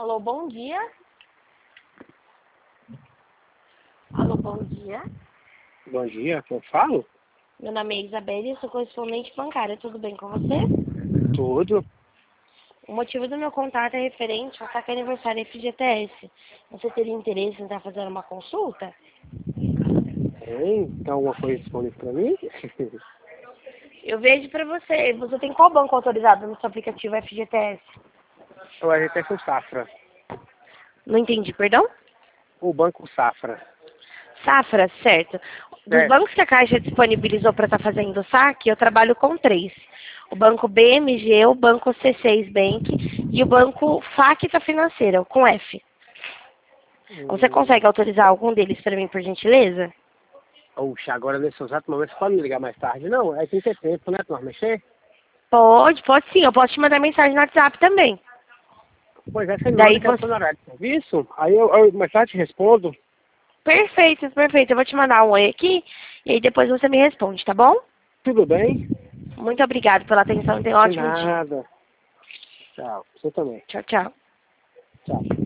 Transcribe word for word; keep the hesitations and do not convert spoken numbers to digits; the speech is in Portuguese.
Alô, bom dia. Alô, bom dia. Bom dia, quem falo? Meu nome é Isabelle e sou correspondente bancária. Tudo bem com você? Tudo. O motivo do meu contato é referente ao saque aniversário F G T S. Você teria interesse em estar fazendo uma consulta? Tem? Tem alguma coisa disponível para mim? Eu vejo para você. Você tem qual banco autorizado no seu aplicativo F G T S? Eu até com Safra. Não entendi, perdão? O Banco Safra. Safra, certo. Dos Certo. bancos que a Caixa disponibilizou para estar fazendo o saque, eu trabalho com três. O Banco B M G, o Banco C seis Bank e o Banco Facta Financeira, com F. Você Hum, consegue autorizar algum deles para mim, por gentileza? Puxa, agora nesse exato momento você pode me ligar mais tarde? Não, aí tem que ter tempo, né, pra nós mexer? Pode, pode sim. Eu posso te mandar mensagem no WhatsApp também. Pois é, você me Daí manda que eu você... tô no horário de serviço, aí eu, eu mais tarde te respondo. Perfeito, perfeito. Eu vou te mandar um oi aqui e aí depois você me responde, tá bom? Tudo bem? Muito obrigada pela atenção e tenha um De ótimo dia. nada. Tchau. Você também. Tchau, tchau. Tchau.